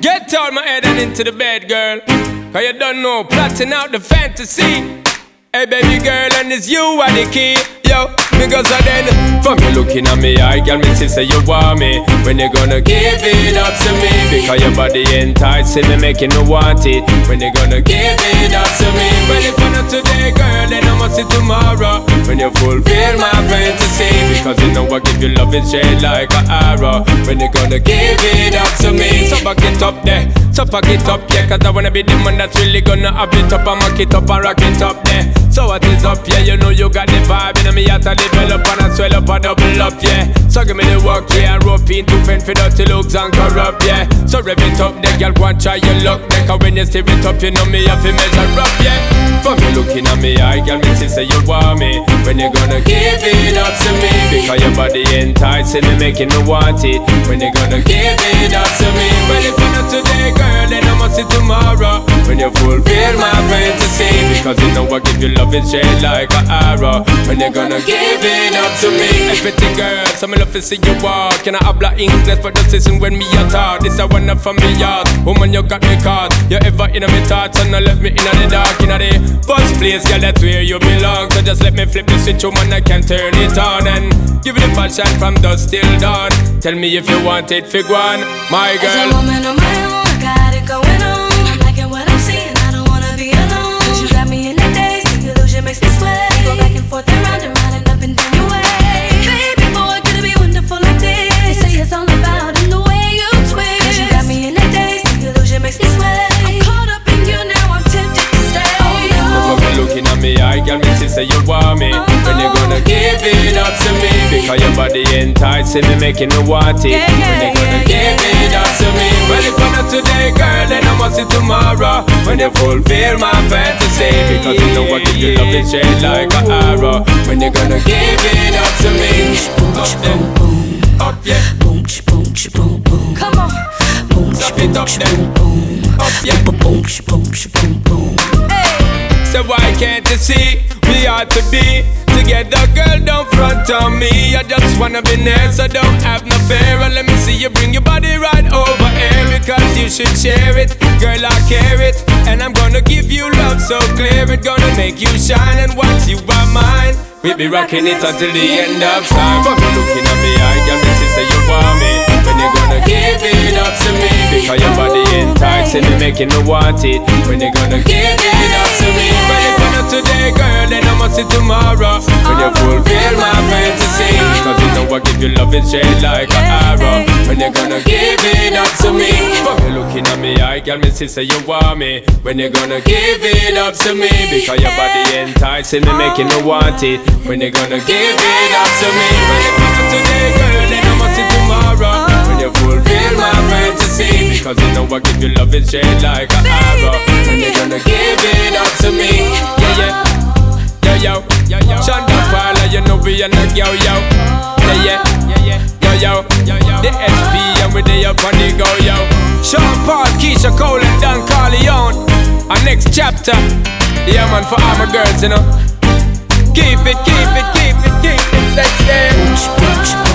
Get out my head and into the bed, girl. Cause you don't know, plotting out the fantasy. Hey baby girl, and it's you are the key. Yo, because of then from you looking at me, I got me to say you want me. When you gonna give it up to me? Because your body enticing me, making me want it. When you gonna give it up to me? Well, if not today, girl, then I must see tomorrow. When you fulfill my fantasy, because you know I give you love and shade like an arrow. When you gonna give it up to me? So back it up there, so pack it up, yeah. Cause I wanna be the man that's really gonna have it up and mock it up and rock it up there. So what is up, yeah, you know you got the vibe. And me have to develop and I swell up and double up, yeah. So give me the work, yeah, and rope in to fend for dirty looks and corrupt, yeah. So rev it up, there, girl, go and try your luck, there. Cause when you stir it up, you know me have to measure up, yeah. For me looking at me, I girl, me say you want me. When you gonna give it up to me? Because your body enticing me, making me want it. When you gonna give it up to me? Well, if not today, girl, then I must see tomorrow. When you fulfill my fantasy, because you know I give you love and shade like an arrow. When you gonna give it up to me? Hey pretty girl, so me love to see you walk. Can I habla English for the season when me a talk? This a one up from me yard. Woman, you got me caught. You ever in my thoughts and I left me in the dark. In the first place, girl, that's where you belong. So just let me flip the switch, woman, I can turn it on. And give it a passion from dusk till dawn. Tell me if you want it, fig one, my girl. As a woman on my own, I got it going on. I'm liking what I'm seeing, I don't wanna be alone. Cause you got me in the daze, the illusion makes me sweat. Go back and forth and round and up and down your way. Baby boy, could it be wonderful like this? They say it's all about in the way you twist. Cause you got me in the daze, the illusion makes me sweat. I'm caught up in you now, I'm tempted to stay. Never be looking at me, I got me to say you want me. When you gonna give it up to me? Because your body enticing me, making me want it. When you gonna give it up to me? Well, if not today, girl, then I must see tomorrow. When you fulfill my fantasy, because you know I give you love and shade like an arrow. When you gonna give it up to me? Up there, up yeah. Boom, boom, boom, boom. Come on. Boom, Stop it up there, up yeah. boom, boom, boom, boom. So why can't you see we ought to be together, girl, don't front on me. I just wanna be near, so don't have no fear. And let me see you bring your body right over here, because you should share it, girl, I care it. And I'm gonna give you love so clear, it's gonna make you shine. And once you are mine, we'll be rocking it until the end of time. From you looking at me, I got me to say you want me. When you gonna give it up to me? Because your body enticing me, making me want it. When you gonna give it up to me? Well, if not today, girl, then I must see tomorrow. When you fulfill my fantasy, because you know I give you love and shade like an arrow. When you gonna give it up to me? From you looking at me, I got me to say you want me. When you gonna give it up to me? Because your body enticing me, making me want it. When you gonna give it up to me? Well, if not today, girl, then I must see tomorrow. When you fulfill my fantasy, because you know I give you love and shade like an arrow. When you gonna give it up to me? Yeah, yeah. Yo, yo, yo, Shonda Parla, you know we are not yo, yo. Yeah, yeah, yo, yo, the SP and we there up on the go, yo. Sean Paul, Keisha Cole and Don Corleone. Our next chapter, yeah man, for all my girls, you know. Keep it, keep it, keep it, keep it, let's say.